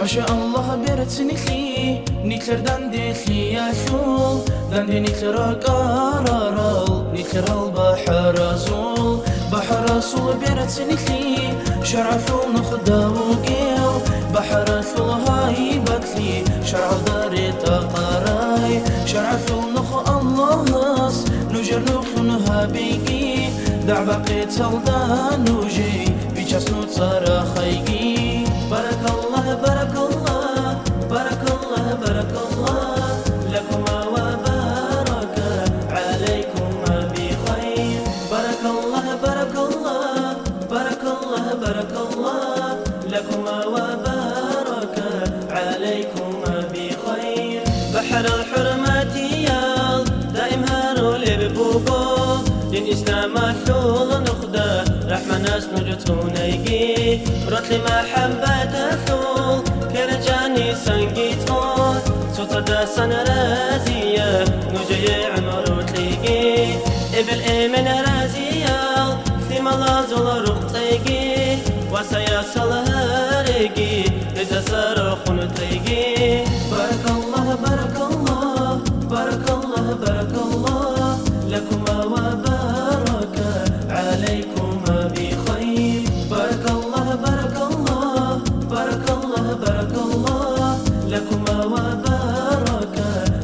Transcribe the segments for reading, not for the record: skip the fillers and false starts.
ما شاء الله برت نخلي نكر دندي خياشول دندي نكر قرارل نكر البحر رسول بحر رسول برت نخلي شرع شول نخدا وقيل بحر رسول هاي بتلي شرع داري تقراي شرع شول نخ الله نص نجر نخ نهابيكي دع بقيت سلطان نوجي بيجاس نتصار خيجي بارك الله بارك الله بارك الله بارك الله لكما وبارك عليكما بخير بارك الله بارك الله بارك الله بارك الله لكما وبارك عليكما بخير بحر الحرمات يال دائم هارو لببوبو دين إسلام ثول نخدا رحمة ناس نجتونيجي رتلي محبة ثول كرجاني سنجيتون صوت داسن رازية نجي عمر تليجي إبل إيمن رازية ثم الله زول رختيجي وسيا صلهاريجي إذا صرخون تيجي بارك الله بارك الله بارك الله بارك الله لكما وبارك عليكما بخير بارك الله بارك الله بارك الله بارك الله لكما وبارك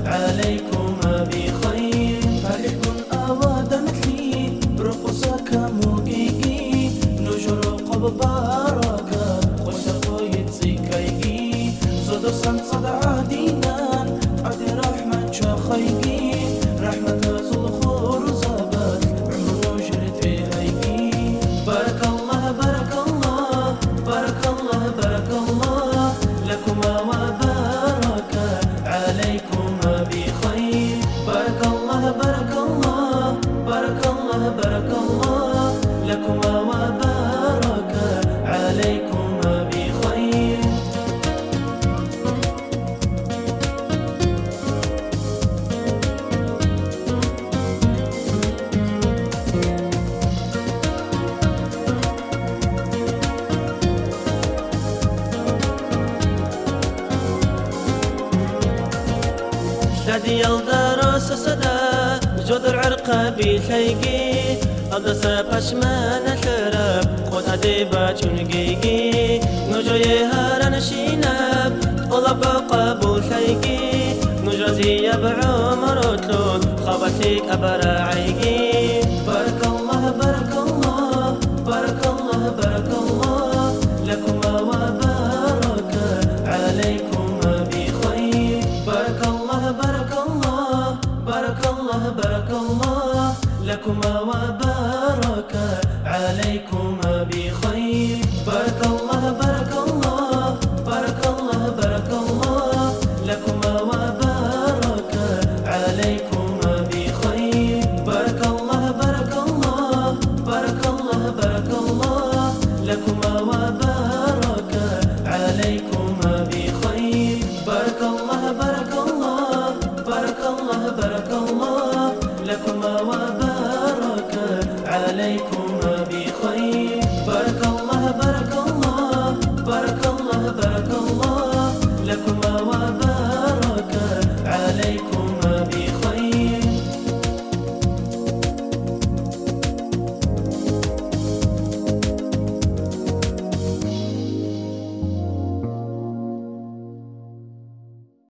عليكما بخير فريق أواد مثلي رقصك موجيجي نجر قب بارك خشق يتسيكيجي صد صد عدينا عدي رحمة شخيجي رحمة الخور زبط عمر جرت بهيجي بارك الله بارك الله بارك الله بارك الله لكما وبارك عليكما بخير بارك الله بارك الله بارك الله بارك الله لكما وبارك عليكما بخير شادي يلدرس صدا جود العرق بيثيجي أدرس بشمان شرب خود أديبا تنجيجي نجوي هارن شيناب طلب قبول ثيجي نجازي بعمر تلون خبثيك أبراعيجي بارك الله بارك الله بارك الله بارك الله لكما وبارك عليكما بخير بارك الله بارك الله بارك الله بارك الله لكما وبارك عليكم